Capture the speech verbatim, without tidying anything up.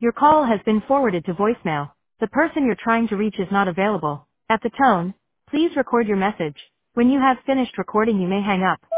Your call has been forwarded to voicemail. The person you're trying to reach is not available. At the tone, please record your message. When you have finished recording, you may hang up.